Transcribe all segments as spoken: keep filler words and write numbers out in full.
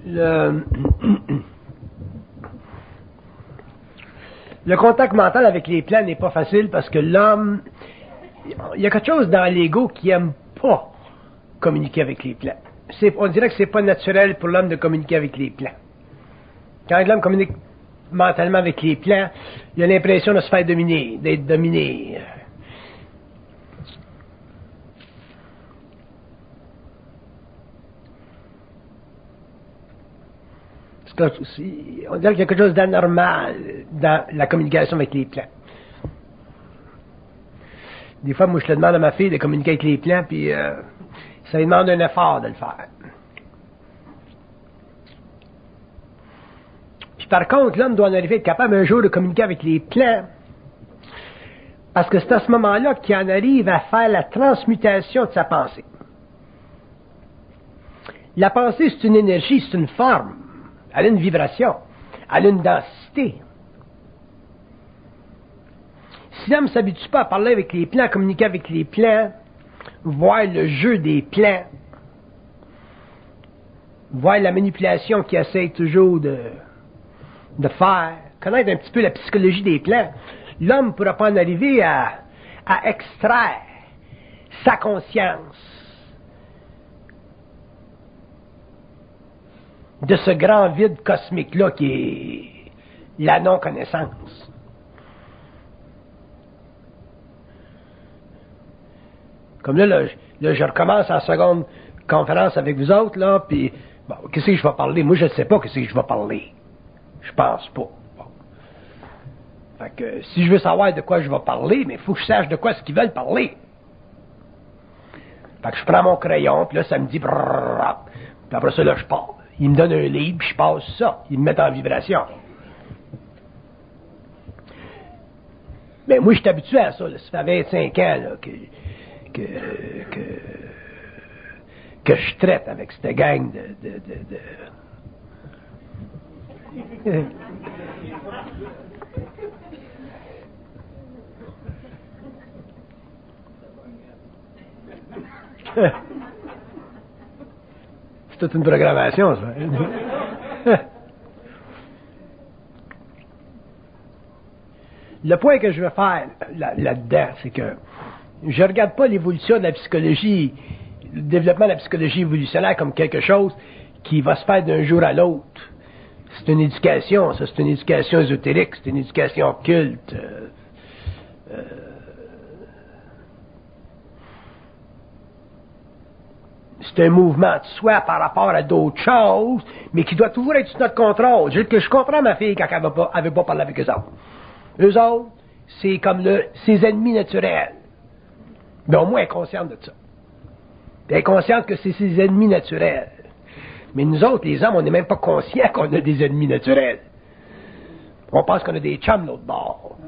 le, le contact mental avec les plans n'est pas facile parce que l'homme, il y a quelque chose dans l'ego qui aime pas communiquer avec les plans. C'est, on dirait que c'est pas naturel pour l'homme de communiquer avec les plans. Quand l'homme communique mentalement avec les plans, il a l'impression de se faire dominer, d'être dominé. On dirait qu'il y a quelque chose d'anormal dans la communication avec les plans. Des fois, moi, je le demande à ma fille de communiquer avec les plans, puis euh, ça lui demande un effort de le faire. Puis par contre, l'homme doit en arriver à être capable un jour de communiquer avec les plans, parce que c'est à ce moment-là qu'il en arrive à faire la transmutation de sa pensée. La pensée, c'est une énergie, c'est une forme. Elle a une vibration, elle a une densité. Si l'homme ne s'habitue pas à parler avec les plans, à communiquer avec les plans, voir le jeu des plans, voir la manipulation qu'il essaie toujours de, de faire, connaître un petit peu la psychologie des plans, l'homme ne pourra pas en arriver à, à extraire sa conscience de ce grand vide cosmique-là qui est la non-connaissance. Comme là, là, là, je recommence en seconde conférence avec vous autres, là, puis, bon, qu'est-ce que je vais parler? Moi, je ne sais pas qu'est-ce que je vais parler. Je pense pas. Bon. Fait que, si je veux savoir de quoi je vais parler, mais il faut que je sache de quoi est-ce qu'ils veulent parler. Fait que je prends mon crayon, puis là, ça me dit, brrrr, puis après ça, là, je pars. Il me donne un livre, puis je passe ça. Il me met en vibration. Mais moi, je suis habitué à ça. Là. Ça fait vingt-cinq ans là, que, que, que, que je traite avec cette gang de... de, de, de... C'est toute une programmation, ça. Le point que je veux faire là, là-dedans, c'est que je ne regarde pas l'évolution de la psychologie, le développement de la psychologie évolutionnaire comme quelque chose qui va se faire d'un jour à l'autre. C'est une éducation, ça, c'est une éducation ésotérique, c'est une éducation occulte. Euh, euh, c'est un mouvement de soi par rapport à d'autres choses, mais qui doit toujours être sous notre contrôle. Je, que je comprends ma fille quand elle n'avait pas, pas parlé avec eux autres. Eux autres, c'est comme le, ses ennemis naturels. Mais au moins, elle est consciente de ça. Elle est consciente que c'est ses ennemis naturels. Mais nous autres, les hommes, on n'est même pas conscients qu'on a des ennemis naturels. On pense qu'on a des chums de l'autre bord.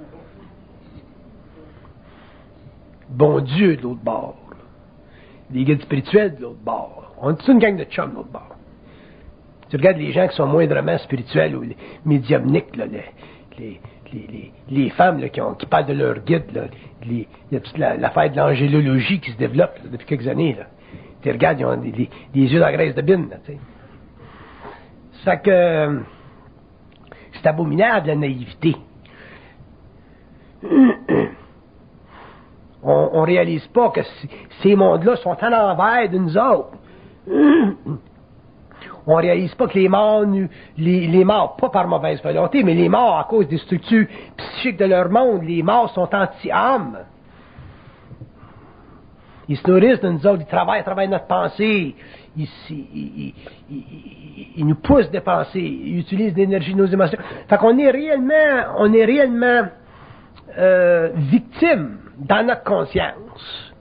Bon Dieu de l'autre bord. Des guides spirituels de l'autre bord. On est tous une gang de chums de l'autre bord. Tu regardes les gens qui sont moindrement spirituels ou les médiumniques, là, les, les, les, les, les femmes là, qui, ont, qui parlent de leur guide, là, les, la, l'affaire de l'angélologie qui se développe là, depuis quelques années. Là. Tu regardes, ils ont des, des, des yeux dans la graisse de bine. Là, tu sais. Ça fait que c'est abominable la naïveté. On, on réalise pas que c- ces mondes-là sont à l'envers de nous autres. On réalise pas que les morts, les, les morts, pas par mauvaise volonté, mais les morts à cause des structures psychiques de leur monde, les morts sont anti-âmes. Ils se nourrissent de nous autres, ils travaillent, ils travaillent notre pensée, ils, ils, ils, ils, ils nous poussent des pensées, ils utilisent l'énergie de nos émotions. Fait qu'on est réellement, on est réellement euh, victime dans notre conscience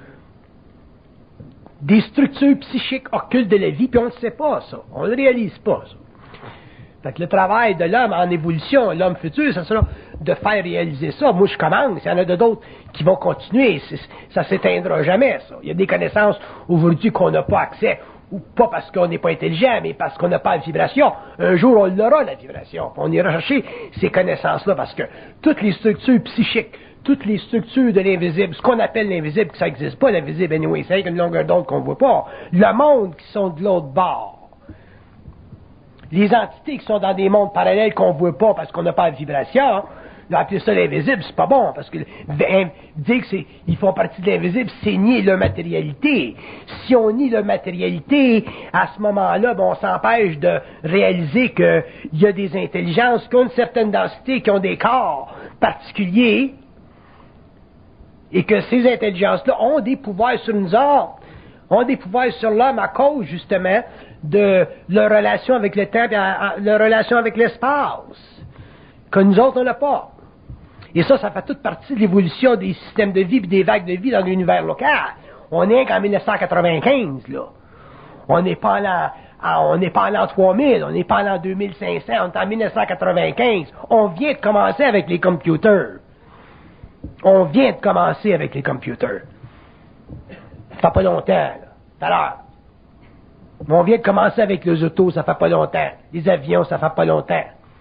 des structures psychiques occultes de la vie, puis on ne sait pas ça, on ne le réalise pas ça. Fait que le travail de l'homme en évolution, l'homme futur, ça sera de faire réaliser ça. Moi, je commence, il y en a d'autres qui vont continuer, c'est, ça ne s'éteindra jamais, ça. Il y a des connaissances aujourd'hui qu'on n'a pas accès, ou pas parce qu'on n'est pas intelligent, mais parce qu'on n'a pas la vibration. Un jour, on l'aura, la vibration. On ira chercher ces connaissances-là, parce que toutes les structures psychiques, toutes les structures de l'invisible, ce qu'on appelle l'invisible, que ça n'existe pas, l'invisible, anyway, c'est une longueur d'onde qu'on ne voit pas. Le monde qui sont de l'autre bord, les entités qui sont dans des mondes parallèles qu'on ne voit pas parce qu'on n'a pas de vibration, là, appeler ça l'invisible, c'est pas bon, parce que dire qu'ils font partie de l'invisible, c'est nier leur matérialité. Si on nie leur matérialité, à ce moment-là, ben, on s'empêche de réaliser qu'il y a des intelligences qui ont une certaine densité, qui ont des corps particuliers, et que ces intelligences-là ont des pouvoirs sur nous autres, ont des pouvoirs sur l'homme à cause, justement, de leur relation avec le temps et leur relation avec l'espace, que nous autres, on n'a pas. Et ça, ça fait toute partie de l'évolution des systèmes de vie et des vagues de vie dans l'univers local. On est qu'en dix-neuf cent quatre-vingt-quinze, là. On n'est pas en l'an, on n'est pas en l'an trois mille, on n'est pas en l'an deux mille cinq cents, on est en dix-neuf cent quatre-vingt-quinze. On vient de commencer avec les computers. On vient de commencer avec les computers. Ça fait pas longtemps, là. Tout à l'heure. Mais on vient de commencer avec les autos, ça fait pas longtemps. Les avions, ça fait pas longtemps.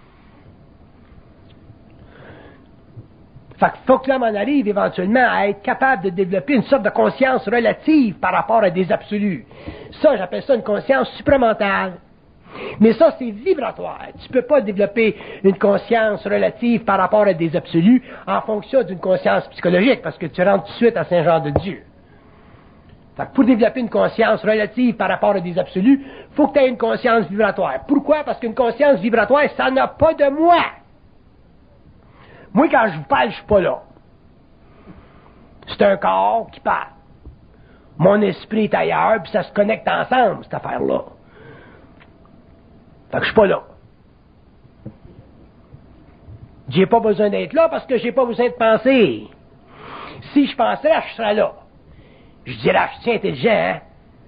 Fait qu'il faut que l'homme en arrive éventuellement à être capable de développer une sorte de conscience relative par rapport à des absolus. Ça, j'appelle ça une conscience supramentale. Mais ça, c'est vibratoire. Tu ne peux pas développer une conscience relative par rapport à des absolus en fonction d'une conscience psychologique, parce que tu rentres tout de suite à Saint-Jean-de-Dieu. Fait que pour développer une conscience relative par rapport à des absolus, il faut que tu aies une conscience vibratoire. Pourquoi? Parce qu'une conscience vibratoire, ça n'a pas de moi. Moi, quand je vous parle, je suis pas là. C'est un corps qui parle. Mon esprit est ailleurs, puis ça se connecte ensemble, cette affaire-là. Fait que je suis pas là. J'ai pas besoin d'être là parce que j'ai pas besoin de penser. Si je penserais, je serais là. Je dirais, je suis intelligent, hein?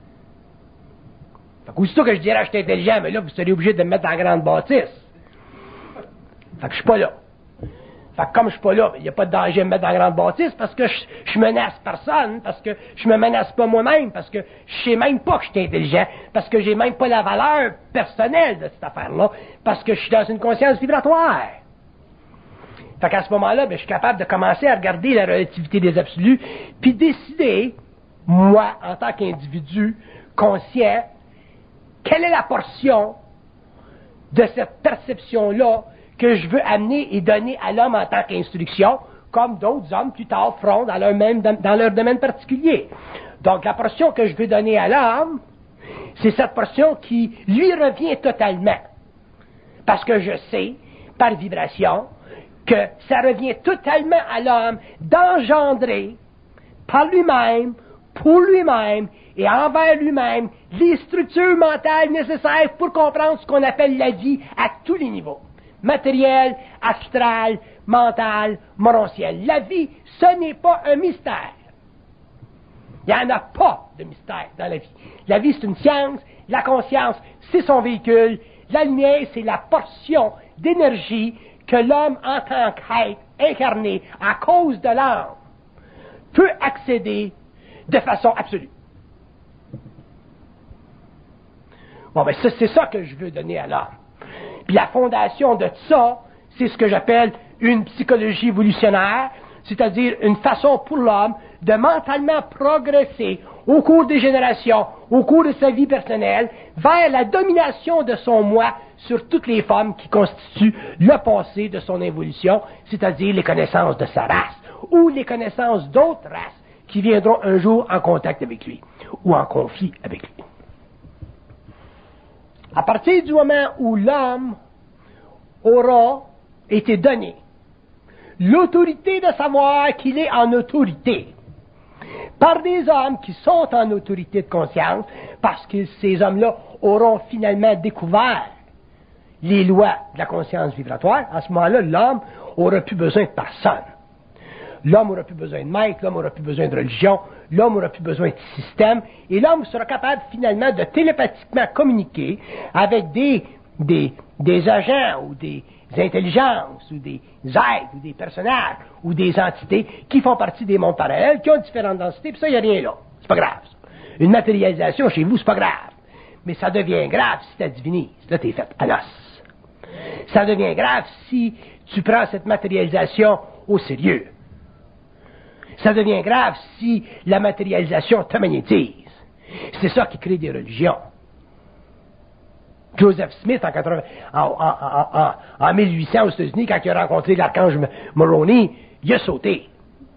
Fait qu'aussitôt que je dirais, je suis intelligent, mais là, vous seriez obligé de me mettre dans la grande bâtisse. Fait que je suis pas là. Fait que comme je suis pas là, il n'y a pas de danger de me mettre dans la grande bâtisse parce que je, je menace personne, parce que je me menace pas moi-même, parce que je sais même pas que je suis intelligent, parce que j'ai même pas la valeur personnelle de cette affaire-là, parce que je suis dans une conscience vibratoire. Fait qu'à ce moment-là, ben, je suis capable de commencer à regarder la relativité des absolus, puis décider, moi, en tant qu'individu conscient, quelle est la portion de cette perception-là que je veux amener et donner à l'homme en tant qu'instruction, comme d'autres hommes plus tard feront dans leur, même, dans leur domaine particulier. Donc, la portion que je veux donner à l'homme, c'est cette portion qui lui revient totalement. Parce que je sais, par vibration, que ça revient totalement à l'homme d'engendrer par lui-même, pour lui-même et envers lui-même les structures mentales nécessaires pour comprendre ce qu'on appelle la vie à tous les niveaux. Matériel, astral, mental, morontiel. La vie, ce n'est pas un mystère. Il n'y en a pas de mystère dans la vie. La vie, c'est une science. La conscience, c'est son véhicule. La lumière, c'est la portion d'énergie que l'homme, en tant qu'être incarné à cause de l'âme, peut accéder de façon absolue. Bon, ben, ça, c'est ça que je veux donner à l'homme. Puis la fondation de ça, c'est ce que j'appelle une psychologie évolutionnaire, c'est-à-dire une façon pour l'homme de mentalement progresser au cours des générations, au cours de sa vie personnelle, vers la domination de son moi sur toutes les formes qui constituent le passé de son évolution, c'est-à-dire les connaissances de sa race, ou les connaissances d'autres races qui viendront un jour en contact avec lui, ou en conflit avec lui. À partir du moment où l'homme aura été donné l'autorité de savoir qu'il est en autorité par des hommes qui sont en autorité de conscience, parce que ces hommes-là auront finalement découvert les lois de la conscience vibratoire, à ce moment-là, l'homme n'aura plus besoin de personne. L'homme n'aura plus besoin de maître, l'homme n'aura plus besoin de religion, l'homme n'aura plus besoin de système, et l'homme sera capable finalement de télépathiquement communiquer avec des, des, des agents ou des intelligences ou des êtres ou des personnages ou des entités qui font partie des mondes parallèles, qui ont différentes densités, puis ça, il n'y a rien là. C'est pas grave. Ça. Une matérialisation chez vous, c'est pas grave. Mais ça devient grave si tu divinises. Là, t'es fait à l'os. Ça devient grave si tu prends cette matérialisation au sérieux. Ça devient grave si la matérialisation te magnétise. C'est ça qui crée des religions. Joseph Smith, en, quatre-vingts, en, en, en, en, en mille huit cents aux États-Unis, quand il a rencontré l'archange Moroni, il a sauté.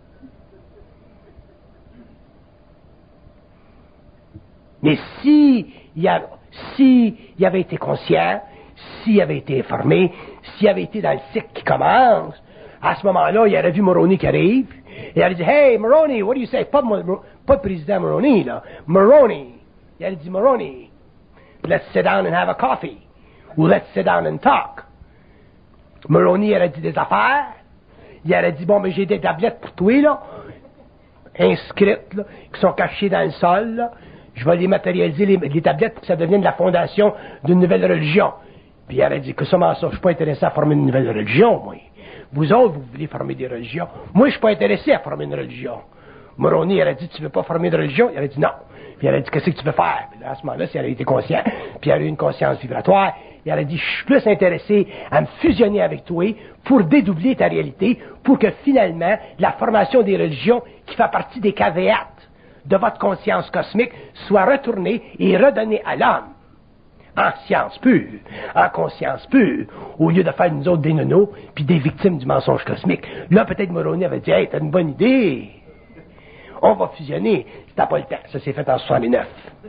Mais si il, a, si il avait été conscient, s'il avait été informé, s'il avait été dans le cycle qui commence, à ce moment-là, il aurait vu Moroni qui arrive, et il aurait dit, « Hey, Moroni, what do you say? » Pas, pas le président Moroni, là. Moroni. Il aurait dit, « Moroni, let's sit down and have a coffee. » Ou « Let's sit down and talk. » Moroni aurait dit des affaires. Il aurait dit, « Bon, mais j'ai des tablettes pour toi, là, inscrites, là, qui sont cachées dans le sol, là. Je vais les matérialiser, les, les tablettes, pour que ça devienne la fondation d'une nouvelle religion. » Puis il aurait dit, que comment ça, je suis pas intéressé à former une nouvelle religion, moi. Vous autres, vous voulez former des religions. Moi, je suis pas intéressé à former une religion. Moroni aurait dit, tu veux pas former de religion? Il aurait dit non. Puis il aurait dit, qu'est-ce que tu veux faire? Puis là, à ce moment-là, s'il avait été conscient, puis il aurait eu une conscience vibratoire, il aurait dit, je suis plus intéressé à me fusionner avec toi pour dédoubler ta réalité, pour que finalement, la formation des religions, qui fait partie des caveats de votre conscience cosmique, soit retournée et redonnée à l'homme. En science pure, en conscience pure, au lieu de faire nous autres des nonos, puis des victimes du mensonge cosmique. Là, peut-être Moroni avait dit, hey, t'as une bonne idée. On va fusionner. C'était pas le temps. Ça s'est fait en soixante-neuf.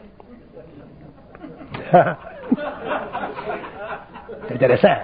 C'est intéressant.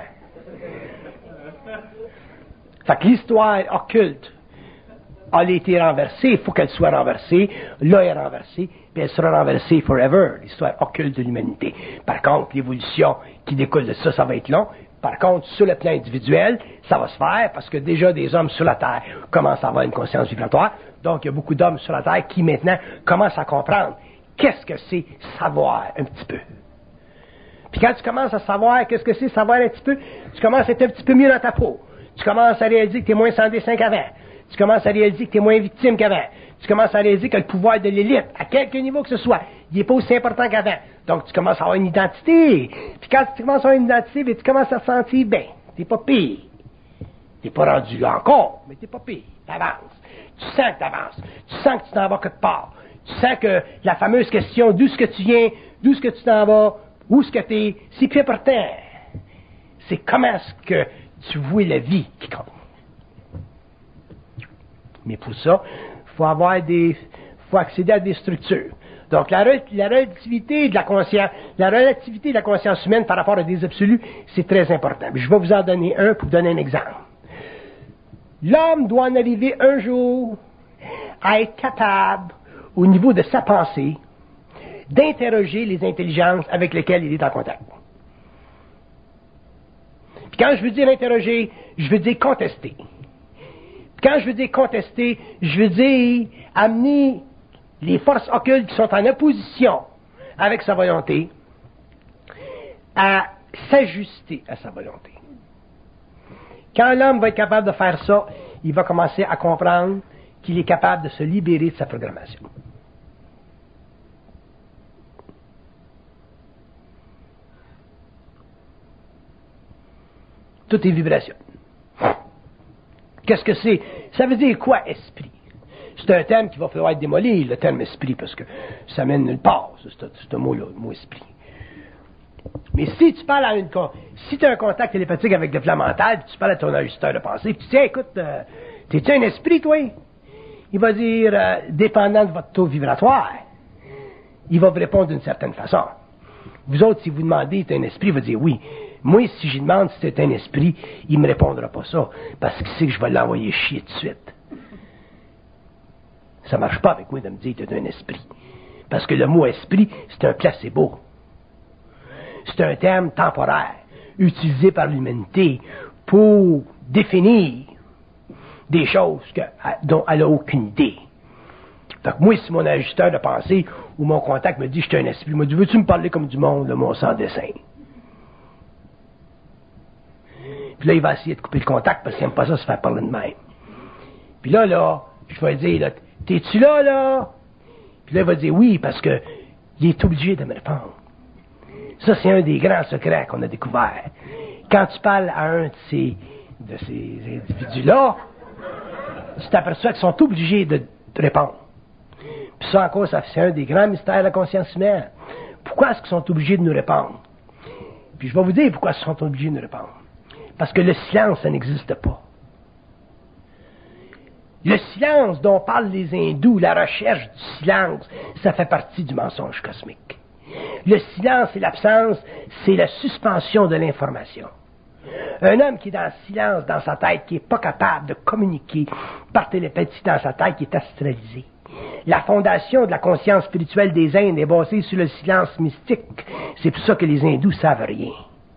Fait que l'histoire occulte a été renversée, il faut qu'elle soit renversée. Là, elle est renversée, puis elle sera renversée forever, l'histoire occulte de l'humanité. Par contre, l'évolution qui découle de ça, ça va être long. Par contre, sur le plan individuel, ça va se faire, parce que déjà des hommes sur la Terre commencent à avoir une conscience vibratoire. Donc, il y a beaucoup d'hommes sur la Terre qui, maintenant, commencent à comprendre qu'est-ce que c'est savoir un petit peu. Puis quand tu commences à savoir qu'est-ce que c'est savoir un petit peu, tu commences à être un petit peu mieux dans ta peau. Tu commences à réaliser que tu es moins sans dessin qu'avant. Tu commences à réaliser que tu es moins victime qu'avant. Tu commences à réaliser que le pouvoir de l'élite, à quelque niveau que ce soit, il n'est pas aussi important qu'avant. Donc, tu commences à avoir une identité. Puis quand tu commences à avoir une identité, bien, tu commences à te sentir bien. Tu n'es pas pire. Tu n'es pas rendu là encore, mais tu n'es pas pire. Tu avances. Tu sens que tu avances. Tu sens que tu t'en vas quelque part. Tu sens que la fameuse question d'où est-ce que tu viens, d'où est-ce que tu t'en vas, où est-ce que tu es, c'est plus important. C'est comment est-ce que tu vois la vie qui compte. Mais pour ça, il faut avoir des, faut accéder à des structures. Donc, la, la relativité de la conscience, la relativité de la conscience humaine par rapport à des absolus, c'est très important. Je vais vous en donner un pour vous donner un exemple. L'homme doit en arriver un jour à être capable, au niveau de sa pensée, d'interroger les intelligences avec lesquelles il est en contact. Puis quand je veux dire interroger, je veux dire contester. Quand je veux dire contester, je veux dire amener les forces occultes qui sont en opposition avec sa volonté à s'ajuster à sa volonté. Quand l'homme va être capable de faire ça, il va commencer à comprendre qu'il est capable de se libérer de sa programmation. Tout est vibration. Qu'est-ce que c'est? Ça veut dire quoi, esprit? C'est un terme qui va falloir être démoli, le terme esprit, parce que ça mène nulle part, ce mot-là, le mot esprit. Mais si tu parles à une... Si tu as un contact télépathique avec le plan mental, puis tu parles à ton ajusteur de pensée, puis tu dis, hey, écoute, euh, t'es-tu un esprit, toi? Il va dire, euh, dépendant de votre taux vibratoire, il va vous répondre d'une certaine façon. Vous autres, si vous demandez, t'es un esprit, il va dire oui. Moi, si je demande si c'est un esprit, il ne me répondra pas ça, parce qu'il sait que je vais l'envoyer chier tout de suite. Ça ne marche pas avec moi de me dire que tu es un esprit. Parce que le mot esprit, c'est un placebo. C'est un terme temporaire, utilisé par l'humanité pour définir des choses que, dont elle n'a aucune idée. Fait que moi, si mon ajusteur de pensée ou mon contact me dit que je suis un esprit, il me dit, veux-tu me parler comme du monde, le mot sans dessin? Puis là, il va essayer de couper le contact parce qu'il n'aime pas ça se faire parler de même. Puis là, là, je vais dire, là, t'es-tu là, là? Puis là, il va dire oui, parce que il est obligé de me répondre. Ça, c'est un des grands secrets qu'on a découvert. Quand tu parles à un de ces, de ces individus-là, tu t'aperçois qu'ils sont obligés de te répondre. Puis ça encore, ça, c'est un des grands mystères de la conscience humaine. Pourquoi est-ce qu'ils sont obligés de nous répondre? Puis je vais vous dire pourquoi ils sont obligés de répondre. Parce que le silence, ça n'existe pas. Le silence dont parlent les hindous, la recherche du silence, ça fait partie du mensonge cosmique. Le silence et l'absence, c'est la suspension de l'information. Un homme qui est dans le silence dans sa tête, qui n'est pas capable de communiquer par télépathie dans sa tête, qui est astralisé. La fondation de la conscience spirituelle des Indes est basée sur le silence mystique. C'est pour ça que les hindous savent rien.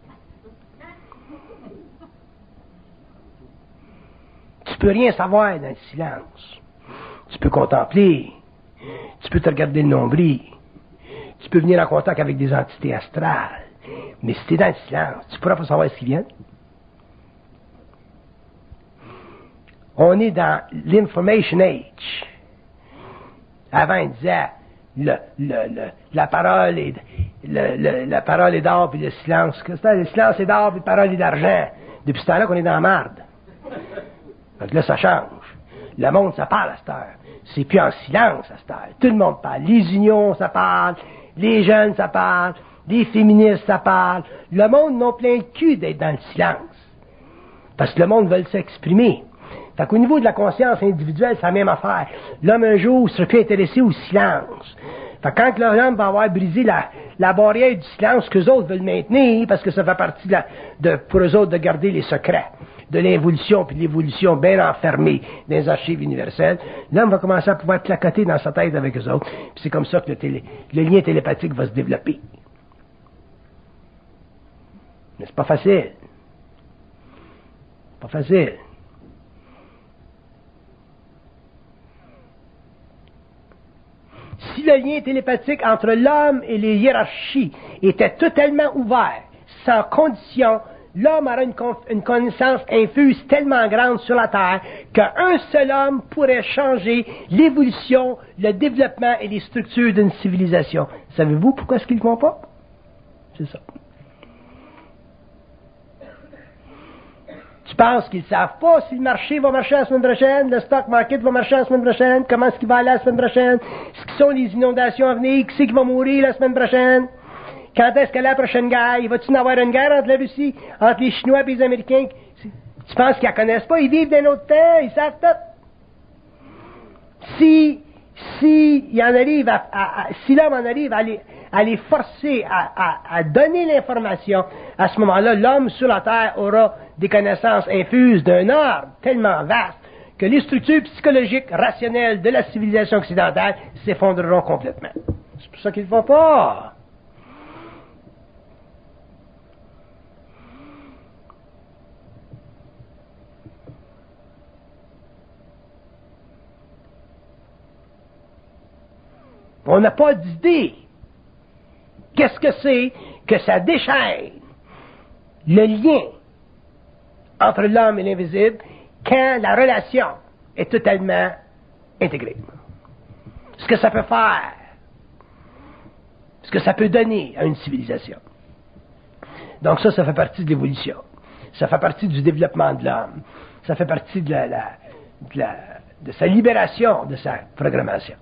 Tu peux rien savoir dans le silence. Tu peux contempler. Tu peux te regarder le nombril. Tu peux venir en contact avec des entités astrales. Mais si tu es dans le silence, tu ne pourras pas savoir ce qui vient. On est dans l'information age. Avant, il disait le, le, le, la parole est le, le, la parole est d'or puis le silence. Le silence est d'or puis la parole est d'argent. Depuis ce temps-là qu'on est dans la marde. Donc là, ça change. Le monde, ça parle à cette heure. C'est plus en silence à cette heure. Tout le monde parle. Les unions, ça parle. Les jeunes, ça parle. Les féministes, ça parle. Le monde n'a plein le cul d'être dans le silence. Parce que le monde veut s'exprimer. Fait qu'au niveau de la conscience individuelle, c'est la même affaire. L'homme, un jour, serait plus intéressé au silence. Fait que quand l'homme va avoir brisé la, la barrière du silence qu'eux autres veulent maintenir, parce que ça fait partie de, la, de pour eux autres de garder les secrets de l'involution puis de l'évolution bien enfermée dans les archives universelles, l'homme va commencer à pouvoir clacoter dans sa tête avec eux autres. Puis c'est comme ça que le, télé, le lien télépathique va se développer. Mais c'est pas facile. Pas facile. Si le lien télépathique entre l'homme et les hiérarchies était totalement ouvert, sans condition, l'homme aura une, une connaissance infuse tellement grande sur la Terre qu'un seul homme pourrait changer l'évolution, le développement et les structures d'une civilisation. Savez-vous pourquoi est-ce qu'ils ne le font pas? C'est ça. Tu penses qu'ils ne savent pas si le marché va marcher la semaine prochaine, le stock market va marcher la semaine prochaine, comment est-ce qu'il va aller la semaine prochaine, ce qui sont les inondations à venir, qui c'est qui va mourir la semaine prochaine, quand est-ce que la prochaine guerre, il va-t-il y avoir une guerre entre la Russie, entre les Chinois et les Américains? Tu penses qu'ils ne connaissent pas, ils vivent d'un autre temps, ils savent tout. Si, si, il en arrive à, à, à, si l'homme en arrive à les, à les forcer à, à, à donner l'information, à ce moment-là, l'homme sur la Terre aura des connaissances infuses d'un ordre tellement vaste que les structures psychologiques rationnelles de la civilisation occidentale s'effondreront complètement. C'est pour ça qu'il ne faut pas. On n'a pas d'idée. Qu'est-ce que c'est que ça déchaîne le lien entre l'homme et l'invisible quand la relation est totalement intégrée? Ce que ça peut faire, ce que ça peut donner à une civilisation. Donc ça, ça fait partie de l'évolution. Ça fait partie du développement de l'homme. Ça fait partie de, la, la, de, la, de sa libération, de sa programmation.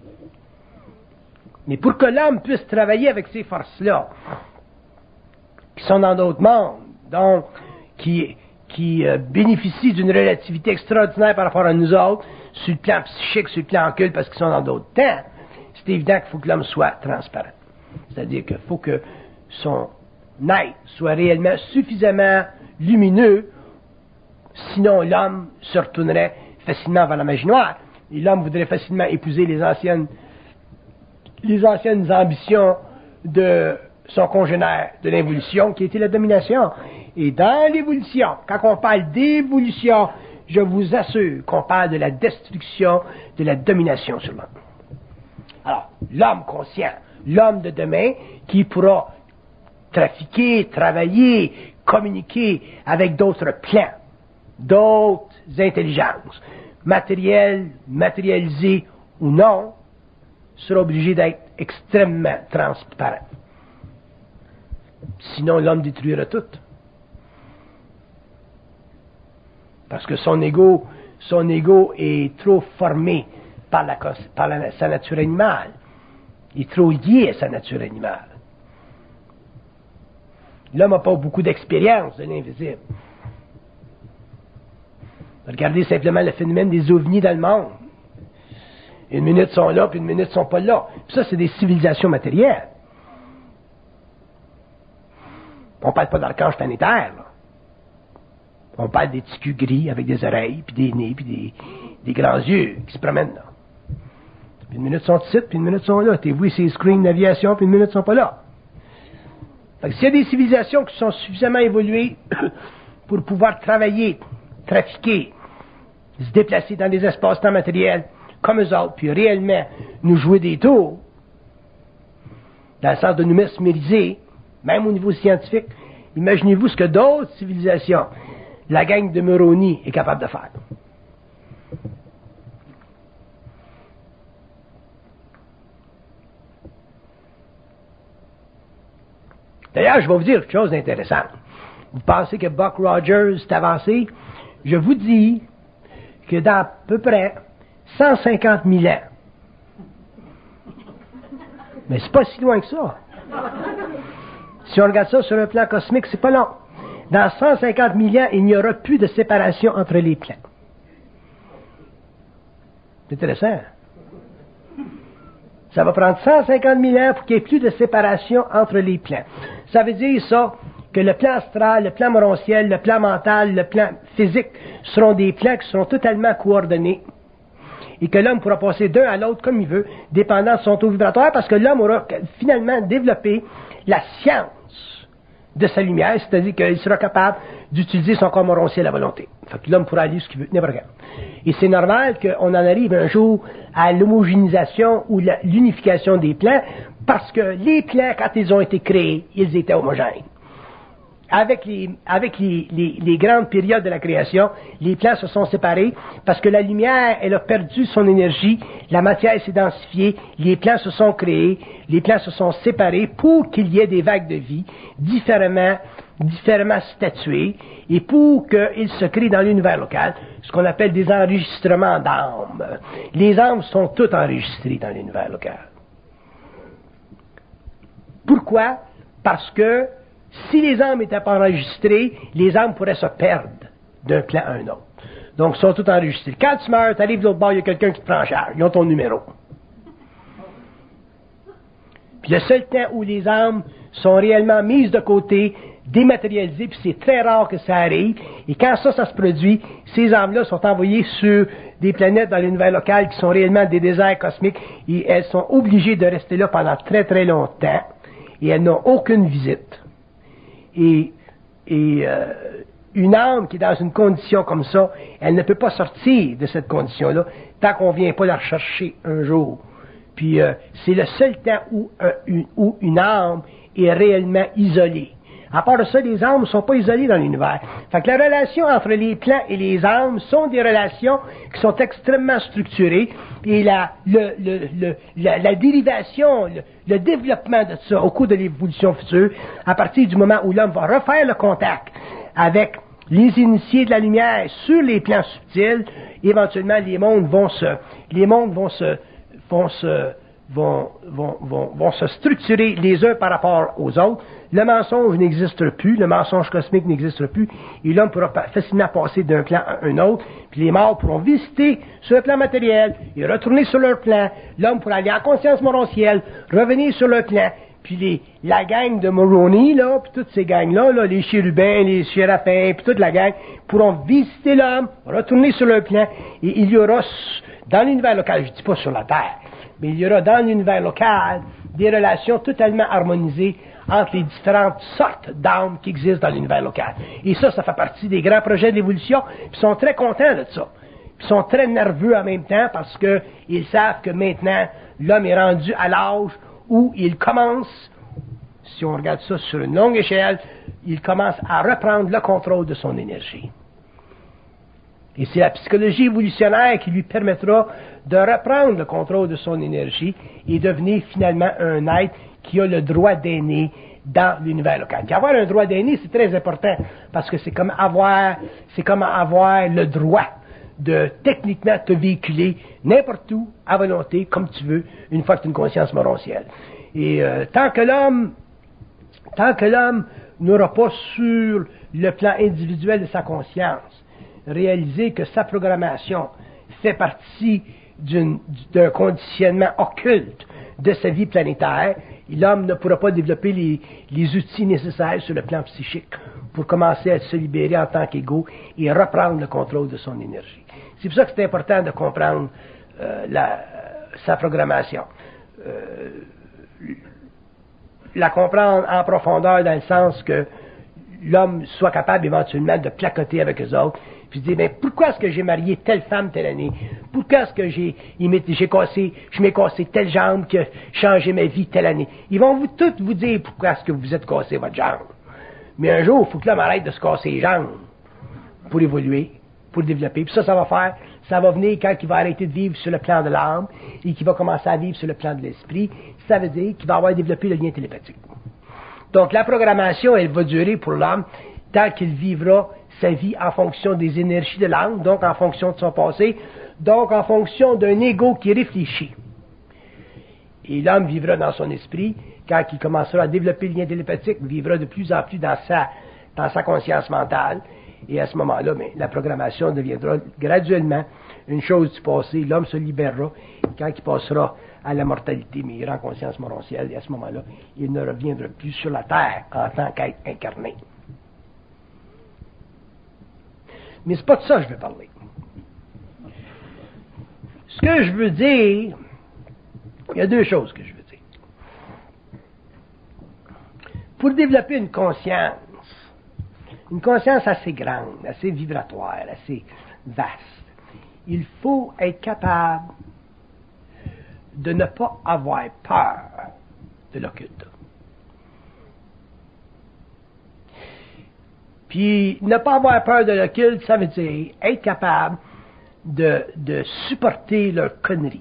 Mais pour que l'homme puisse travailler avec ces forces-là, qui sont dans d'autres mondes, donc qui, qui euh, bénéficient d'une relativité extraordinaire par rapport à nous autres, sur le plan psychique, sur le plan occulte, parce qu'ils sont dans d'autres temps, c'est évident qu'il faut que l'homme soit transparent. C'est-à-dire qu'il faut que son être soit réellement suffisamment lumineux, sinon l'homme se retournerait facilement vers la magie noire, et l'homme voudrait facilement épouser les anciennes les anciennes ambitions de son congénère de l'évolution, qui était la domination. Et dans l'évolution, quand on parle d'évolution, je vous assure qu'on parle de la destruction, de la domination sur le monde. Alors, l'homme conscient, l'homme de demain, qui pourra trafiquer, travailler, communiquer avec d'autres plans, d'autres intelligences, matérielles, matérialisées ou non, sera obligé d'être extrêmement transparent. Sinon, l'homme détruira tout. Parce que son ego, son ego est trop formé par, la, par la, sa nature animale. Il est trop lié à sa nature animale. L'homme n'a pas beaucoup d'expérience de l'invisible. Regardez simplement le phénomène des ovnis dans le monde. Une minute sont là, puis une minute sont pas là. Puis ça, c'est des civilisations matérielles. On parle pas d'archanges planétaires, là. On parle des petits culs gris avec des oreilles, puis des nez, puis des, des grands yeux qui se promènent là. Puis une minute sont ici, puis une minute sont là. T'es vu ces screens d'aviation, puis une minute sont pas là. Fait que s'il y a des civilisations qui sont suffisamment évoluées pour pouvoir travailler, trafiquer, se déplacer dans des espaces-temps matériels comme eux autres, puis réellement nous jouer des tours, dans le sens de nous mesmériser, même au niveau scientifique, imaginez-vous ce que d'autres civilisations, la gang de Moroni, est capable de faire. D'ailleurs, je vais vous dire quelque chose d'intéressant. Vous pensez que Buck Rogers est avancé? Je vous dis que dans à peu près cent cinquante mille ans, mais c'est pas si loin que ça. Si on regarde ça sur un plan cosmique, c'est pas long. Dans cent cinquante mille ans, il n'y aura plus de séparation entre les plans. C'est intéressant. Ça va prendre cent cinquante mille ans pour qu'il n'y ait plus de séparation entre les plans. Ça veut dire ça, que le plan astral, le plan morontiel, le plan mental, le plan physique seront des plans qui seront totalement coordonnés et que l'homme pourra passer d'un à l'autre comme il veut, dépendant de son taux vibratoire, parce que l'homme aura finalement développé la science de sa lumière, c'est-à-dire qu'il sera capable d'utiliser son corps morontiel à volonté. Fait que l'homme pourra aller ce qu'il veut, n'importe quand. Et c'est normal qu'on en arrive un jour à l'homogénéisation ou la, l'unification des plans, parce que les plans, quand ils ont été créés, ils étaient homogènes. Avec les, avec les, les, les grandes périodes de la création, les plans se sont séparés parce que la lumière, elle a perdu son énergie, la matière s'est densifiée, les plans se sont créés, les plans se sont séparés pour qu'il y ait des vagues de vie différemment, différemment statuées et pour qu'ils se créent dans l'univers local, ce qu'on appelle des enregistrements d'âmes. Les âmes sont toutes enregistrées dans l'univers local. Pourquoi? Parce que si les âmes n'étaient pas enregistrées, les âmes pourraient se perdre d'un plan à un autre. Donc, ils sont tous enregistrés. Quand tu meurs, tu arrives de l'autre bord, il y a quelqu'un qui te prend en charge. Ils ont ton numéro. Puis le seul temps où les âmes sont réellement mises de côté, dématérialisées, puis c'est très rare que ça arrive, et quand ça, ça se produit, ces âmes-là sont envoyées sur des planètes dans l'univers local qui sont réellement des déserts cosmiques, et elles sont obligées de rester là pendant très très longtemps, et elles n'ont aucune visite. Et, et euh, une âme qui est dans une condition comme ça, elle ne peut pas sortir de cette condition-là tant qu'on ne vient pas la rechercher un jour. Puis euh, c'est le seul temps où, euh, une, où une âme est réellement isolée. À part de ça, les âmes ne sont pas isolées dans l'univers. Fait que la relation entre les plans et les âmes sont des relations qui sont extrêmement structurées. Et la, le, le, le, la, la dérivation, le, le développement de ça au cours de l'évolution future, à partir du moment où l'homme va refaire le contact avec les initiés de la lumière sur les plans subtils, éventuellement les mondes vont se, les mondes vont se, vont se, vont, vont, vont, vont se structurer les uns par rapport aux autres. Le mensonge n'existe plus, le mensonge cosmique n'existe plus, et l'homme pourra facilement passer d'un plan à un autre, puis les morts pourront visiter sur le plan matériel et retourner sur leur plan. L'homme pourra aller en conscience morontielle, revenir sur leur plan, puis les, la gang de Moroni, là, puis toutes ces gangs-là, là, les chérubins, les séraphins, puis toute la gang, pourront visiter l'homme, retourner sur leur plan, et il y aura, dans l'univers local, je ne dis pas sur la Terre, mais il y aura dans l'univers local des relations totalement harmonisées entre les différentes sortes d'âmes qui existent dans l'univers local. Et ça, ça fait partie des grands projets d'évolution. Puis ils sont très contents de ça. Puis ils sont très nerveux en même temps parce qu'ils savent que maintenant, l'homme est rendu à l'âge où il commence, si on regarde ça sur une longue échelle, il commence à reprendre le contrôle de son énergie. Et c'est la psychologie évolutionnaire qui lui permettra de reprendre le contrôle de son énergie et devenir finalement un être qui a le droit d'aimer dans l'univers local. Puis avoir un droit d'aimer, c'est très important, parce que c'est comme avoir, c'est comme avoir le droit de techniquement te véhiculer n'importe où, à volonté, comme tu veux, une fois que tu as une conscience morontielle. Et euh, tant que l'homme, tant que l'homme n'aura pas sur le plan individuel de sa conscience réalisé que sa programmation fait partie d'une, d'un conditionnement occulte de sa vie planétaire, l'homme ne pourra pas développer les, les outils nécessaires sur le plan psychique pour commencer à se libérer en tant qu'égo et reprendre le contrôle de son énergie. C'est pour ça que c'est important de comprendre euh, la, sa programmation. Euh, la comprendre en profondeur dans le sens que l'homme soit capable éventuellement de placoter avec eux autres, puis dire, mais pourquoi est-ce que j'ai marié telle femme telle année? Pourquoi est-ce que j'ai, j'ai cassé, je m'ai cassé telle jambe que changé ma vie telle année? Ils vont vous tous vous dire pourquoi est-ce que vous êtes cassé votre jambe. Mais un jour, il faut que l'homme arrête de se casser les jambes pour évoluer, pour développer. Puis ça, ça va faire, ça va venir quand il va arrêter de vivre sur le plan de l'âme et qu'il va commencer à vivre sur le plan de l'esprit. Ça veut dire qu'il va avoir développé le lien télépathique. Donc la programmation, elle va durer pour l'homme tant qu'il vivra sa vie en fonction des énergies de l'âme, donc en fonction de son passé, donc en fonction d'un ego qui réfléchit. Et l'homme vivra dans son esprit, quand il commencera à développer le lien télépathique, vivra de plus en plus dans sa, dans sa conscience mentale, et à ce moment-là, mais la programmation deviendra graduellement une chose du passé, l'homme se libérera, quand il passera à la mortalité, mais il ira en conscience morontielle, et à ce moment-là, il ne reviendra plus sur la terre en tant qu'être incarné. Mais c'est pas de ça que je veux parler. Ce que je veux dire, il y a deux choses que je veux dire. Pour développer une conscience, une conscience assez grande, assez vibratoire, assez vaste, il faut être capable de ne pas avoir peur de l'occulte. Puis, ne pas avoir peur de l'occulte, ça veut dire être capable de, de supporter leurs conneries,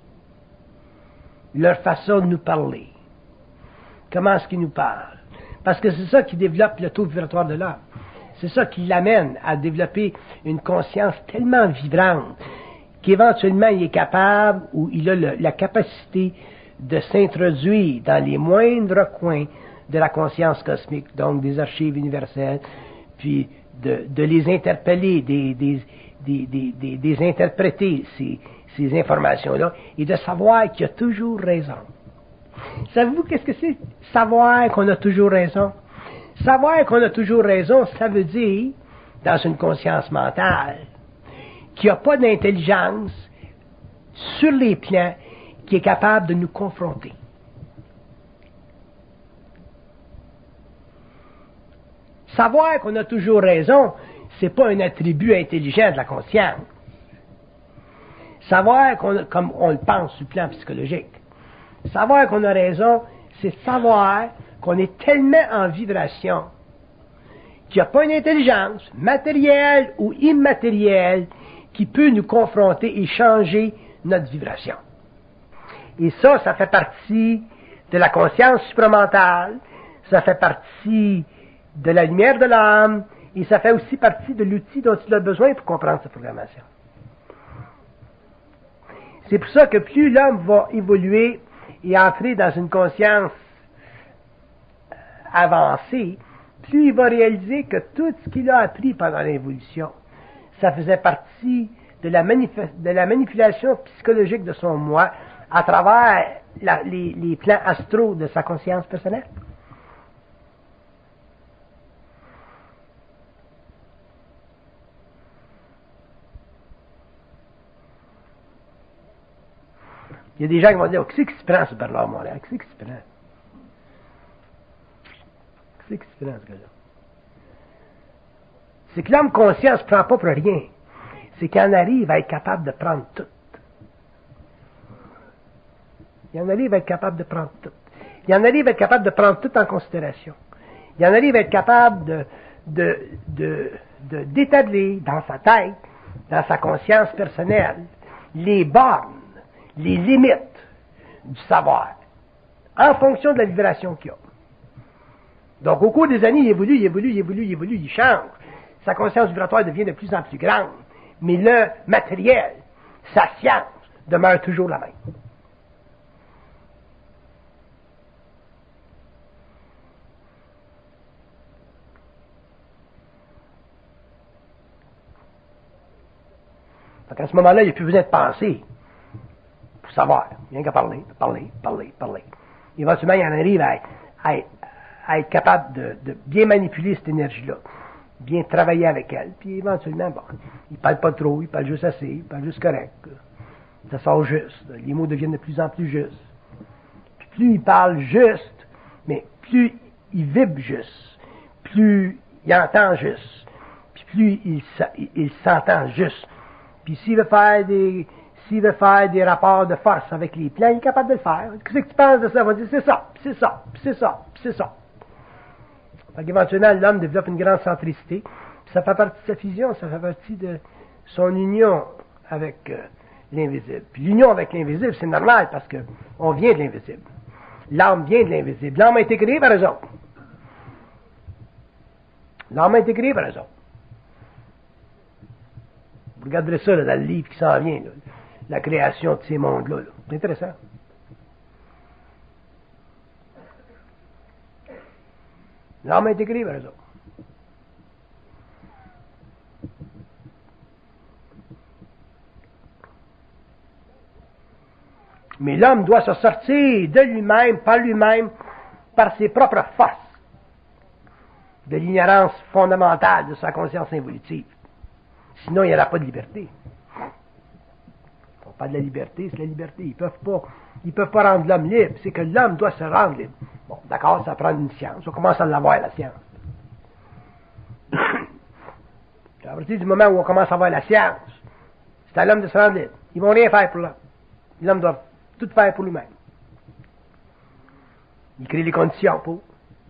leur façon de nous parler. Comment est-ce qu'ils nous parlent? Parce que c'est ça qui développe le taux vibratoire de l'homme. C'est ça qui l'amène à développer une conscience tellement vibrante qu'éventuellement il est capable, ou il a le, la capacité de s'introduire dans les moindres coins de la conscience cosmique, donc des archives universelles, puis de, de les interpeller, des, des, des, des, des, des interpréter ces, ces informations-là, et de savoir qu'il a toujours raison. Savez-vous qu'est-ce que c'est savoir qu'on a toujours raison? Savoir qu'on a toujours raison, ça veut dire, dans une conscience mentale, qu'il n'y a pas d'intelligence sur les plans qui est capable de nous confronter. Savoir qu'on a toujours raison, c'est pas un attribut intelligent de la conscience. Savoir qu'on, comme on le pense sur le plan psychologique, savoir qu'on a raison, c'est savoir qu'on est tellement en vibration qu'il n'y a pas une intelligence matérielle ou immatérielle qui peut nous confronter et changer notre vibration. Et ça, ça fait partie de la conscience supramentale, ça fait partie de la lumière de l'âme, et ça fait aussi partie de l'outil dont il a besoin pour comprendre sa programmation. C'est pour ça que plus l'homme va évoluer et entrer dans une conscience avancée, plus il va réaliser que tout ce qu'il a appris pendant l'évolution, ça faisait partie de la, manif- de la manipulation psychologique de son moi à travers la, les, les plans astraux de sa conscience personnelle. Il y a des gens qui vont dire, qu'est-ce qui se prend ce Bernard Montréal? Qu'est-ce qui se prend? Qu'est-ce qui se prend ce gars-là? C'est que l'homme conscient ne se prend pas pour rien. C'est qu'il en arrive à être capable de prendre tout. Il en arrive à être capable de prendre tout. Il en arrive à être capable de prendre tout en considération. Il en arrive à être capable de, de, de, de, d'établir dans sa tête, dans sa conscience personnelle, les bornes, les limites du savoir, en fonction de la vibration qu'il a. Donc, au cours des années, il évolue, il évolue, il évolue, il évolue, il change. Sa conscience vibratoire devient de plus en plus grande. Mais le matériel, sa science, demeure toujours la même. Fait qu'à ce moment-là, il n'y a plus besoin de penser pour savoir. Rien qu'à parler, parler, parler, parler. Éventuellement, il en arrive à, à, à être capable de, de bien manipuler cette énergie-là, bien travailler avec elle, puis éventuellement, bon, il parle pas trop, il parle juste assez, il parle juste correct. Ça sort juste. Les mots deviennent de plus en plus justes. Puis plus il parle juste, mais plus il vibre juste, plus il entend juste, puis plus il, il, il s'entend juste. Puis s'il veut faire des s'il veut faire des rapports de force avec les plans, il est capable de le faire. Qu'est-ce que tu penses de ça? Il va dire c'est ça, puis c'est ça, puis c'est ça, puis c'est ça. Fait qu'éventuellement, l'homme développe une grande centricité. Puis ça fait partie de sa fusion, ça fait partie de son union avec euh, l'invisible. Puis l'union avec l'invisible, c'est normal parce que on vient de l'invisible. L'âme vient de l'invisible. L'âme a été créée par eux autres. L'âme a été créée par eux autres. Vous regarderez ça là, dans le livre qui s'en vient, là, la création de ces mondes-là. Là. C'est intéressant. L'âme a été créée par eux autres. Mais l'homme doit se sortir de lui-même, par lui-même, par ses propres forces, de l'ignorance fondamentale de sa conscience involutive. Sinon, il n'y aura pas de liberté. On parle de la liberté, c'est la liberté. Ils peuvent pas, ils peuvent pas rendre l'homme libre. C'est que l'homme doit se rendre libre. Bon, d'accord, ça prend une science. On commence à l'avoir, la science. À partir du moment où on commence à avoir la science, c'est à l'homme de se rendre libre. Ils vont rien faire pour l'homme. L'homme doit tout faire pour lui-même. Il crée les conditions pour.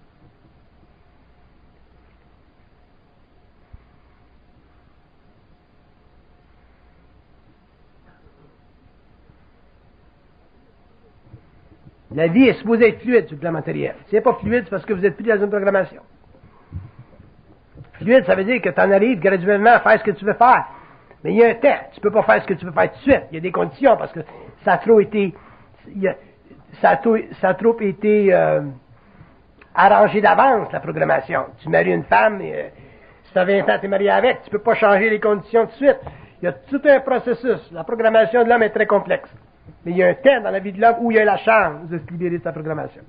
La vie est supposée être fluide sur le plan matériel. Si c'est pas fluide, c'est parce que vous êtes pris dans une programmation. Fluide, ça veut dire que tu en arrives graduellement à faire ce que tu veux faire. Mais il y a un temps. Tu peux pas faire ce que tu veux faire tout de suite. Il y a des conditions parce que ça a trop été, il y a, ça, a trop, ça a trop été euh, arrangé d'avance, la programmation. Tu maries une femme et euh, si tu as vingt ans, tu es marié avec. Tu peux pas changer les conditions tout de suite. Il y a tout un processus. La programmation de l'homme est très complexe. Mais il y a un temps dans la vie de l'homme où il y a la chance de se libérer de sa programmation.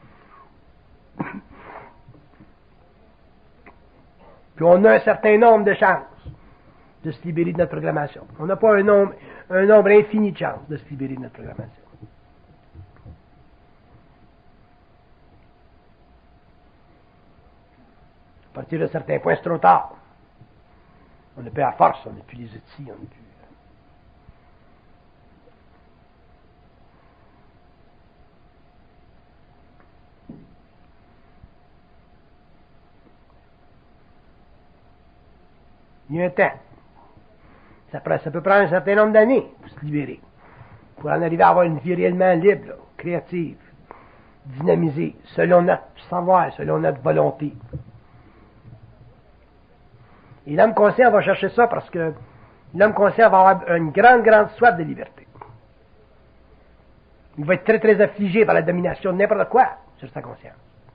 Puis on a un certain nombre de chances de se libérer de notre programmation. On n'a pas un nombre, un nombre infini de chances de se libérer de notre programmation. À partir d'un certain point, c'est trop tard. On n'a plus la force, on n'a plus les outils, on n'a plus... Il y a un temps. Ça, ça peut prendre un certain nombre d'années pour se libérer. Pour en arriver à avoir une vie réellement libre, là, créative, dynamisée, selon notre savoir, selon notre volonté. Et l'homme conscient va chercher ça parce que l'homme conscient va avoir une grande, grande soif de liberté. Il va être très, très affligé par la domination de n'importe quoi sur sa conscience.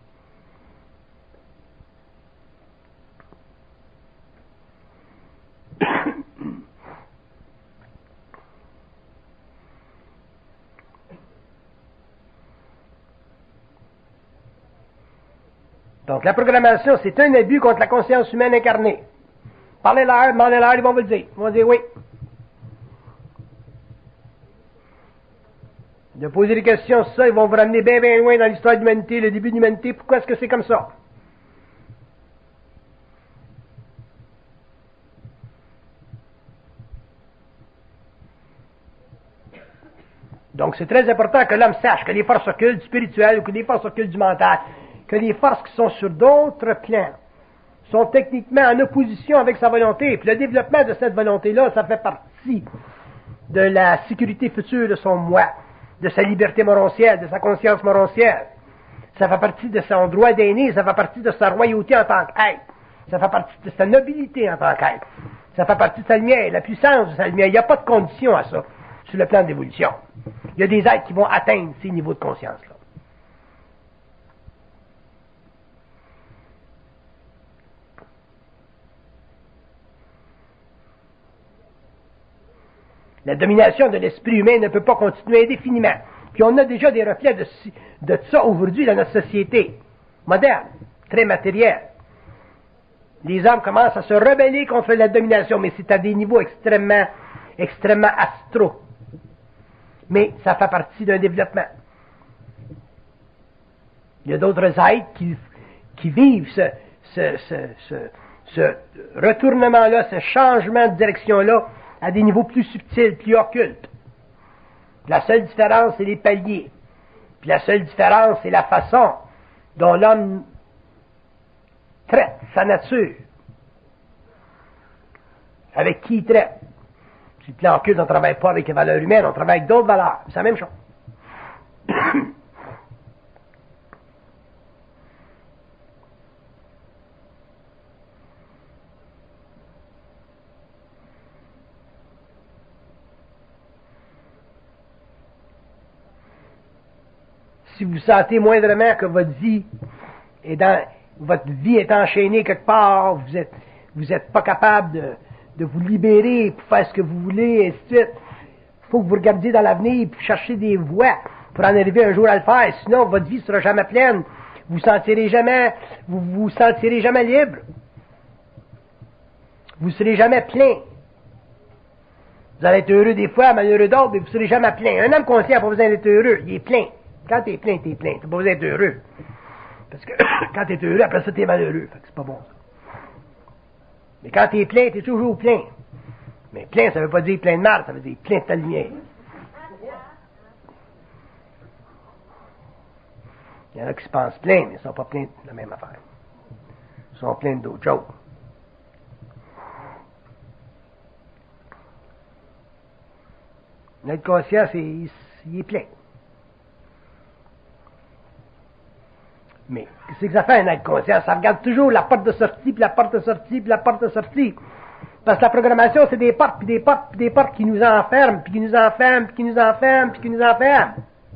Donc, la programmation, c'est un abus contre la conscience humaine incarnée. Parlez-leur, demandez-leur, ils vont vous le dire. Ils vont dire oui. De poser des questions sur ça, ils vont vous ramener bien, bien loin dans l'histoire de l'humanité, le début de l'humanité. Pourquoi est-ce que c'est comme ça? Donc, c'est très important que l'homme sache que les forces occultes spirituelles ou que les forces occultes du mental, que les forces qui sont sur d'autres plans sont techniquement en opposition avec sa volonté. Puis le développement de cette volonté-là, ça fait partie de la sécurité future de son moi, de sa liberté moroncière, de sa conscience moroncière. Ça fait partie de son droit d'aîné, ça fait partie de sa royauté en tant qu'être. Ça fait partie de sa nobilité en tant qu'être. Ça fait partie de sa lumière, la puissance de sa lumière. Il n'y a pas de condition à ça sur le plan de l'évolution. Il y a des êtres qui vont atteindre ces niveaux de conscience-là. La domination de l'esprit humain ne peut pas continuer indéfiniment. Puis on a déjà des reflets de, de ça aujourd'hui dans notre société moderne, très matérielle. Les hommes commencent à se rebeller contre la domination, mais c'est à des niveaux extrêmement, extrêmement astraux. Mais ça fait partie d'un développement. Il y a d'autres êtres qui, qui vivent ce, ce, ce, ce, ce retournement-là, ce changement de direction-là à des niveaux plus subtils, plus occultes. La seule différence, c'est les paliers. Puis la seule différence, c'est la façon dont l'homme traite sa nature. Avec qui il traite. Sur le plan occulte, on ne travaille pas avec les valeurs humaines, on travaille avec d'autres valeurs. C'est la même chose. Si vous sentez moindrement que votre vie est dans, votre vie est enchaînée quelque part, vous êtes, vous êtes pas capable de, de vous libérer pour faire ce que vous voulez, et ainsi de suite. Il faut que vous regardiez dans l'avenir pour chercher des voies pour en arriver un jour à le faire. Sinon, votre vie sera jamais pleine. Vous sentirez jamais, vous vous sentirez jamais libre. Vous serez jamais plein. Vous allez être heureux des fois, malheureux d'autres, mais vous serez jamais plein. Un homme conscient n'a pas besoin d'être heureux. Il est plein. Quand t'es plein, t'es plein. T'as pas besoin d'être heureux. Parce que quand t'es heureux, après ça, t'es malheureux. Fait que c'est pas bon, ça. Mais quand t'es plein, t'es toujours plein. Mais plein, ça veut pas dire plein de mal, ça veut dire plein de ta lumière. Il y en a qui se pensent pleins, mais ils sont pas pleins de la même affaire. Ils sont pleins d'autres choses. L'être conscient, c'est, il est plein. Mais qu'est-ce que ça fait un être conscient? Ça regarde toujours la porte de sortie, puis la porte de sortie, puis la porte de sortie. Parce que la programmation, c'est des portes, puis des portes, puis des portes qui nous enferment, puis qui nous enferment, puis qui nous enferment, puis qui nous enferment.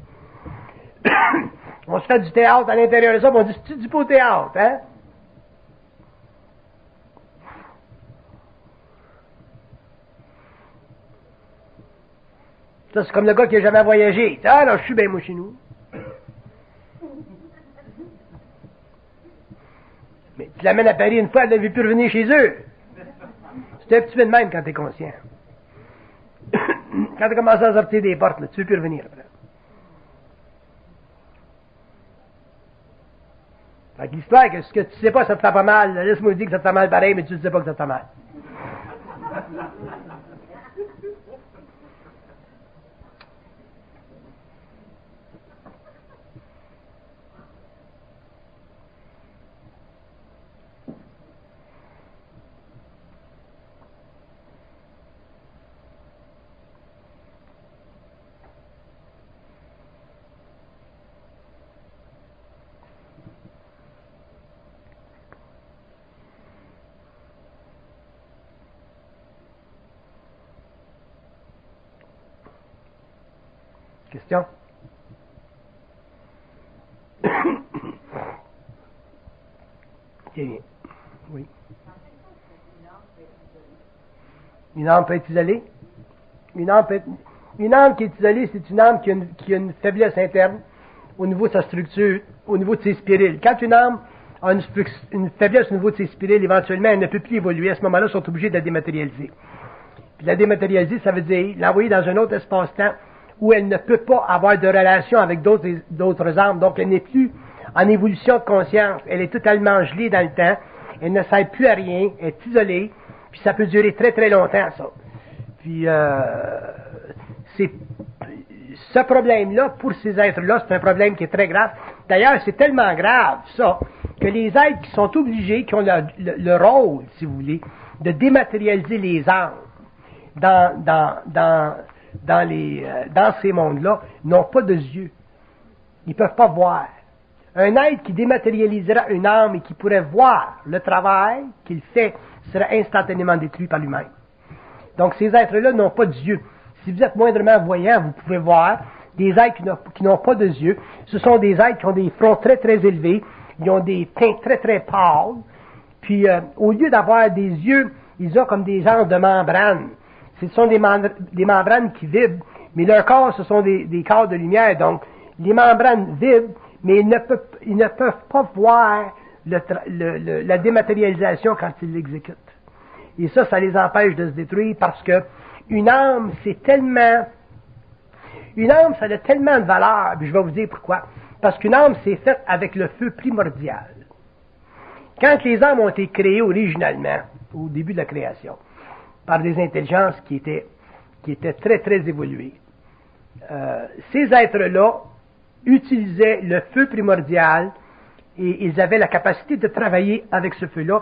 On se fait du théâtre à l'intérieur de ça, puis on dit, c'est du beau théâtre, hein? Ça, c'est comme le gars qui n'a jamais voyagé. Ah, non, je suis bien, moi, chez nous. Mais tu l'amènes à Paris une fois, elle ne veut plus revenir chez eux. C'est un petit peu de même quand tu es conscient. Quand tu commences à sortir des portes, là, tu ne veux plus revenir après. Fait que l'histoire, que ce que tu sais pas, ça te fait pas mal. Laisse-moi dire que ça te fait mal pareil, mais tu ne sais pas que ça te fait mal. Question? C'est bien. Oui. Une âme peut être isolée. Une âme, peut être... une âme qui est isolée, c'est une âme qui a une, qui a une faiblesse interne au niveau de sa structure, au niveau de ses spiriles. Quand une âme a une, une faiblesse au niveau de ses spiriles, éventuellement, elle ne peut plus évoluer. À ce moment-là, ils sont obligés de la dématérialiser. Puis la dématérialiser, ça veut dire l'envoyer dans un autre espace-temps où elle ne peut pas avoir de relation avec d'autres, d'autres âmes. Donc, elle n'est plus en évolution de conscience. Elle est totalement gelée dans le temps. Elle ne sert plus à rien. Elle est isolée. Puis ça peut durer très, très longtemps, ça. Puis, euh, c'est, ce problème-là, pour ces êtres-là, c'est un problème qui est très grave. D'ailleurs, c'est tellement grave, ça, que les êtres qui sont obligés, qui ont le, le, le rôle, si vous voulez, de dématérialiser les âmes dans, dans, dans, dans, les, euh, dans ces mondes-là, n'ont pas de yeux. Ils ne peuvent pas voir. Un être qui dématérialisera une âme et qui pourrait voir le travail qu'il fait sera instantanément détruit par lui-même. Donc ces êtres-là n'ont pas d'yeux. Si vous êtes moindrement voyant, vous pouvez voir des êtres qui n'ont, qui n'ont pas de yeux. Ce sont des êtres qui ont des fronts très très élevés, ils ont des teintes très très pâles, puis euh, au lieu d'avoir des yeux, ils ont comme des genres de membranes. ce sont des, membr- des membranes qui vibrent, mais leurs corps, ce sont des, des corps de lumière, donc les membranes vibrent, mais ils ne peuvent, ils ne peuvent pas voir le tra- le, le, la dématérialisation quand ils l'exécutent. Et ça, ça les empêche de se détruire parce que une âme, c'est tellement... Une âme, ça a tellement de valeur, puis je vais vous dire pourquoi. Parce qu'une âme, c'est faite avec le feu primordial. Quand les âmes ont été créées originalement, au début de la création, par des intelligences qui étaient, qui étaient très, très évoluées, euh, ces êtres-là utilisaient le feu primordial et ils avaient la capacité de travailler avec ce feu-là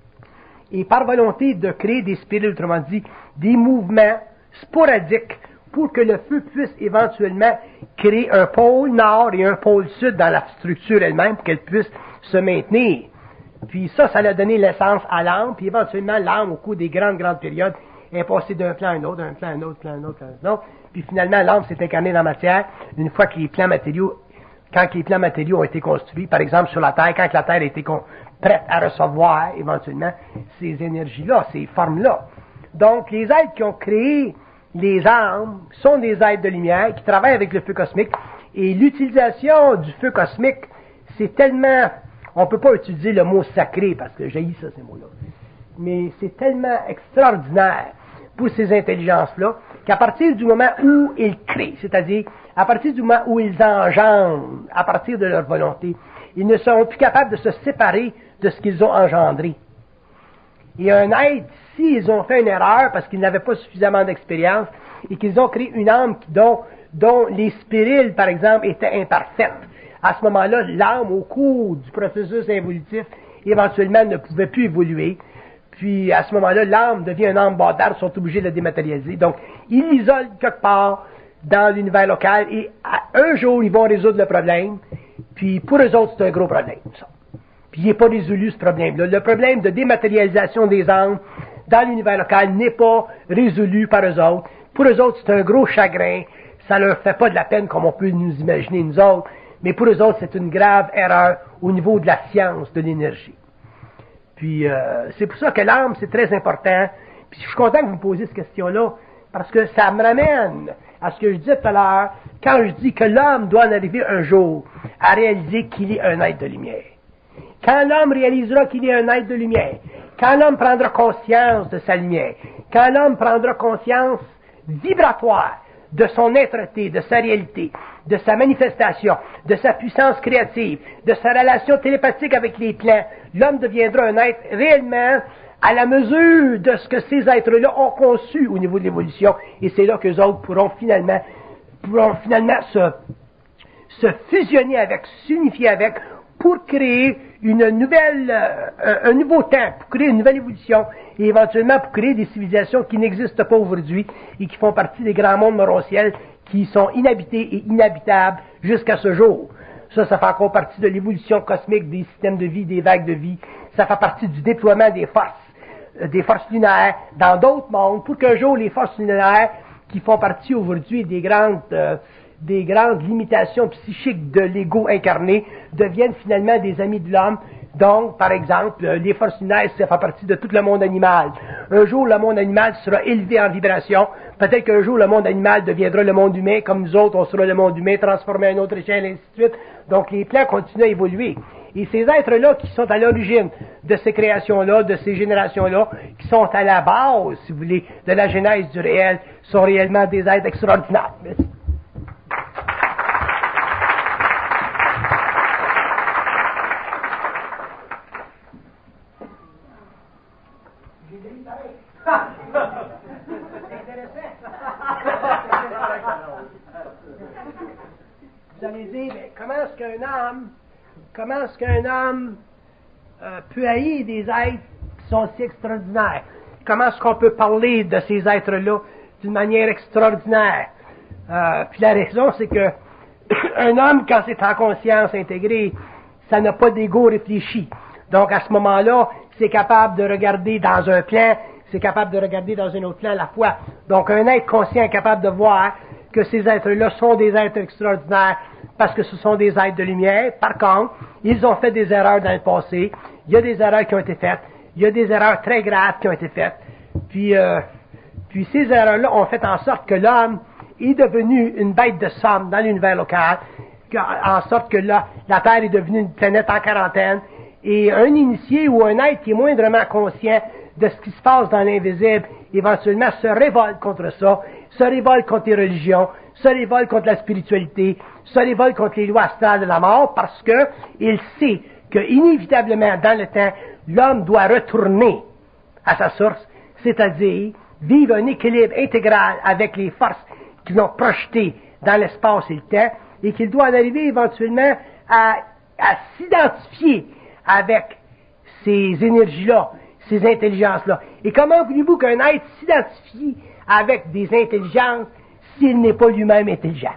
et par volonté de créer des spirales, autrement dit, des mouvements sporadiques pour que le feu puisse éventuellement créer un pôle nord et un pôle sud dans la structure elle-même pour qu'elle puisse se maintenir. Puis ça, ça a donné l'essence à l'âme, puis éventuellement l'âme, au cours des grandes, grandes périodes, est passée d'un plan à un autre, d'un plan à un autre, plan à un autre, plan à un autre, puis finalement l'âme s'est incarnée dans la matière une fois que les plans matériaux, quand les plans matériaux ont été construits, par exemple sur la Terre, quand la Terre a été con- prête à recevoir éventuellement ces énergies-là, ces formes-là. Donc les êtres qui ont créé les âmes sont des êtres de lumière qui travaillent avec le feu cosmique, et l'utilisation du feu cosmique, c'est tellement... On ne peut pas utiliser le mot sacré, parce que j'ai ça, ces mots-là. Mais c'est tellement extraordinaire pour ces intelligences-là, qu'à partir du moment où ils créent, c'est-à-dire à partir du moment où ils engendrent, à partir de leur volonté, ils ne seront plus capables de se séparer de ce qu'ils ont engendré. Et un être, s'ils ont fait une erreur parce qu'ils n'avaient pas suffisamment d'expérience et qu'ils ont créé une âme dont, dont les spiriles, par exemple, étaient imparfaites, à ce moment-là, l'âme, au cours du processus évolutif, éventuellement ne pouvait plus évoluer. Puis, à ce moment-là, l'âme devient une âme bâtarde, ils sont obligés de la dématérialiser. Donc, ils l'isolent quelque part dans l'univers local et à, un jour, ils vont résoudre le problème. Puis, pour eux autres, c'est un gros problème, ça. Puis, il n'est pas résolu, ce problème-là. Le problème de dématérialisation des âmes dans l'univers local n'est pas résolu par eux autres. Pour eux autres, c'est un gros chagrin. Ça leur fait pas de la peine comme on peut nous imaginer, nous autres. Mais pour eux autres, c'est une grave erreur au niveau de la science de l'énergie. Puis, euh, c'est pour ça que l'âme, c'est très important. Puis, je suis content que vous me posiez cette question-là, parce que ça me ramène à ce que je disais tout à l'heure, quand je dis que l'homme doit en arriver un jour à réaliser qu'il est un être de lumière. Quand l'homme réalisera qu'il est un être de lumière, quand l'homme prendra conscience de sa lumière, quand l'homme prendra conscience vibratoire de son être-té, de sa réalité, de sa manifestation, de sa puissance créative, de sa relation télépathique avec les plans, l'homme deviendra un être réellement à la mesure de ce que ces êtres-là ont conçu au niveau de l'évolution. Et c'est là qu'eux autres pourront finalement, pourront finalement se, se fusionner avec, s'unifier avec, pour créer une nouvelle, euh, un, un nouveau temps, pour créer une nouvelle évolution, et éventuellement pour créer des civilisations qui n'existent pas aujourd'hui et qui font partie des grands mondes morontiels qui sont inhabités et inhabitables jusqu'à ce jour. Ça, ça fait encore partie de l'évolution cosmique des systèmes de vie, des vagues de vie. Ça fait partie du déploiement des forces, euh, des forces lunaires dans d'autres mondes, pour qu'un jour les forces lunaires, qui font partie aujourd'hui des grandes, euh, des grandes limitations psychiques de l'ego incarné, deviennent finalement des amis de l'homme. Donc, par exemple, les forces lunaires, ça fait partie de tout le monde animal. Un jour, le monde animal sera élevé en vibration. Peut-être qu'un jour, le monde animal deviendra le monde humain, comme nous autres, on sera le monde humain, transformé à une autre échelle, et ainsi de suite. Donc, les plans continuent à évoluer. Et ces êtres-là qui sont à l'origine de ces créations-là, de ces générations-là, qui sont à la base, si vous voulez, de la genèse du réel, sont réellement des êtres extraordinaires. Merci. Vous allez dire, mais comment est-ce qu'un homme, comment est-ce qu'un homme euh, peut haïr des êtres qui sont si extraordinaires? Comment est-ce qu'on peut parler de ces êtres-là d'une manière extraordinaire? Euh, puis la raison, c'est que un homme, quand c'est en conscience intégrée, ça n'a pas d'ego réfléchi. Donc, à ce moment-là, c'est capable de regarder dans un plan, c'est capable de regarder dans un autre plan à la fois. Donc, un être conscient est capable de voir que ces êtres-là sont des êtres extraordinaires parce que ce sont des êtres de lumière. Par contre, ils ont fait des erreurs dans le passé. Il y a des erreurs qui ont été faites. Il y a des erreurs très graves qui ont été faites. Puis, euh, Puis ces erreurs-là ont fait en sorte que l'homme est devenu une bête de somme dans l'univers local, en sorte que là, la Terre est devenue une planète en quarantaine, et un initié ou un être qui est moindrement conscient de ce qui se passe dans l'invisible, éventuellement se révolte contre ça, se révolte contre les religions, se révolte contre la spiritualité, se révolte contre les lois astrales de la mort, parce que il sait que inévitablement, dans le temps, l'homme doit retourner à sa source, c'est-à-dire vivre un équilibre intégral avec les forces qui l'ont projeté dans l'espace et le temps, et qu'il doit en arriver éventuellement à, à s'identifier avec ces énergies-là, ces intelligences-là. Et comment voulez-vous qu'un être s'identifie avec des intelligences s'il n'est pas lui-même intelligent?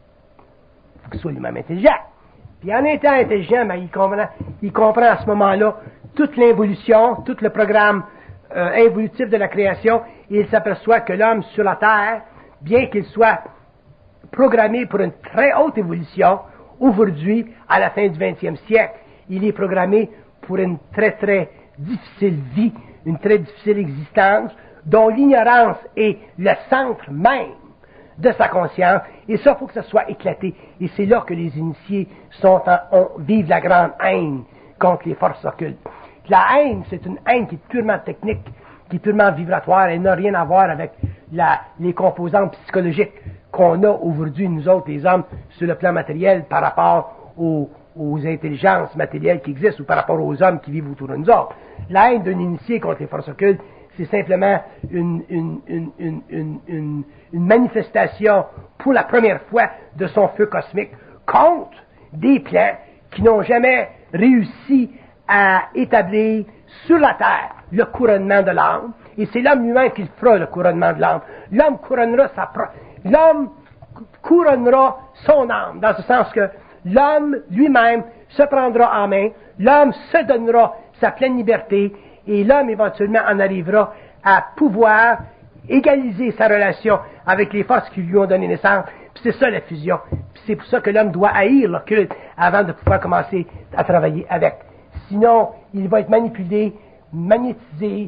Il faut qu'il soit lui-même intelligent. Puis en étant intelligent, ben, il, comprend, il comprend à ce moment-là toute l'involution, tout le programme euh, involutif de la création, et il s'aperçoit que l'homme sur la Terre, bien qu'il soit programmé pour une très haute évolution, aujourd'hui, à la fin du vingtième siècle, il est programmé pour une très très difficile vie, une très difficile existence, dont l'ignorance est le centre même de sa conscience, et ça, il faut que ça soit éclaté. Et c'est là que les initiés sont en, on, vivent la grande haine contre les forces occultes. La haine, c'est une haine qui est purement technique, qui est purement vibratoire, elle n'a rien à voir avec la, les composantes psychologiques qu'on a aujourd'hui, nous autres, les hommes, sur le plan matériel, par rapport aux, aux intelligences matérielles qui existent, ou par rapport aux hommes qui vivent autour de nous autres. La haine d'un initié contre les forces occultes, c'est simplement une, une, une, une, une, une, une manifestation, pour la première fois, de son feu cosmique, contre des plans qui n'ont jamais réussi à établir sur la terre le couronnement de l'âme, et c'est l'homme lui-même qui fera le couronnement de l'âme. L'homme couronnera sa propre... L'homme couronnera son âme, dans ce sens que l'homme lui-même se prendra en main, l'homme se donnera sa pleine liberté, et l'homme éventuellement en arrivera à pouvoir égaliser sa relation avec les forces qui lui ont donné naissance. Puis c'est ça la fusion. Puis c'est pour ça que l'homme doit haïr l'occulte avant de pouvoir commencer à travailler avec. Sinon, il va être manipulé, magnétisé,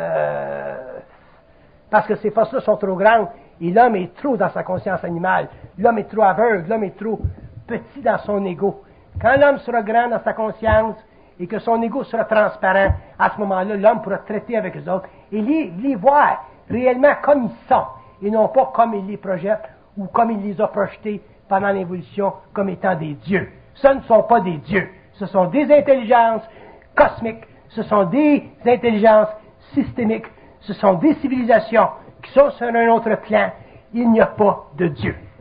euh, parce que ces forces-là sont trop grandes, et l'homme est trop dans sa conscience animale. L'homme est trop aveugle, l'homme est trop petit dans son ego. Quand l'homme sera grand dans sa conscience, et que son ego sera transparent, à ce moment-là, l'homme pourra traiter avec les autres, et les, les voir réellement comme ils sont, et non pas comme il les projette, ou comme il les a projetés pendant l'évolution, comme étant des dieux. Ce ne sont pas des dieux. Ce sont des intelligences cosmiques, ce sont des intelligences systémiques, ce sont des civilisations qui sont sur un autre plan. Il n'y a pas de Dieu.